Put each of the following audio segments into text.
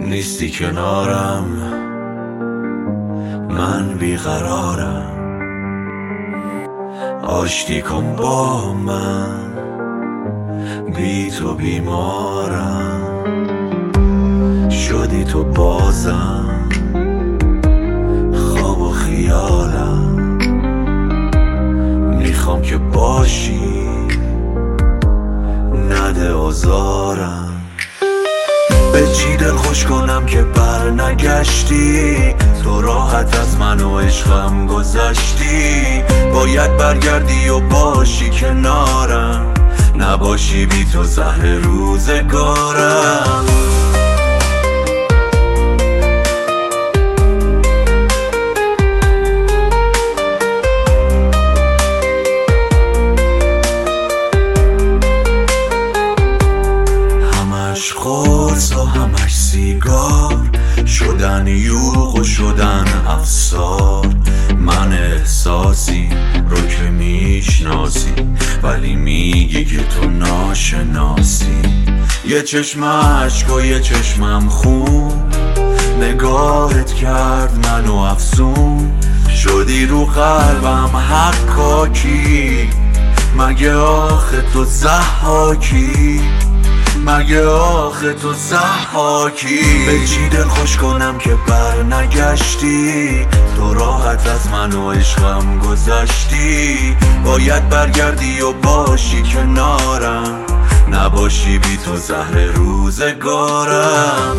نیستی کنارم، من بیقرارم. آشتی کن با من، بی تو بیمارم. شدی تو بازم خواب و خیالم. میخوام که باشی، نده آزارم. به چی دل خوش کنم که بر نگشتی؟ تو راحت از من و عشقم گذشتی. باید برگردی و باشی کنارم، نباشی بی تو زهر روزگارم. همش قرص و همش سیگار، شدن یوغ و شدن افسار. من احساسی رو که میشناسی، ولی میگی که تو ناشناسی. یه چشم عشق و یه چشمم خون، نگاهت کرد منو افسون. شدی رو قلبم حقاکی، مگه آخه تو ضحاکی؟ مگه آخه تو ضحاکی؟ به چی دل خوش کنم که بر نگشتی؟ تو راحت از من و عشقم گذشتی. باید برگردی و باشی کنارم، نباشی بی تو زهر روزگارم.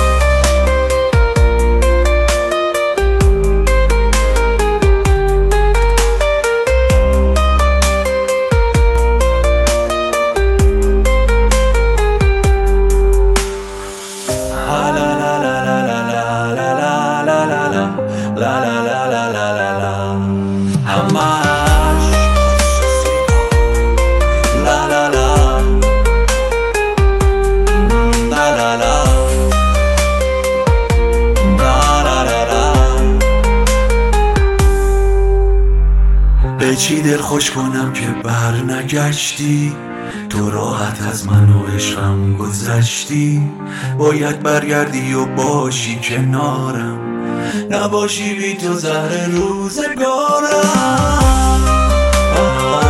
به چی دل خوش کنم که بر نگشتی؟ تو راحت از من و عشقم گذشتی. باید برگردی و باشی کنارم، نباشی بی تو زهر روزگارم.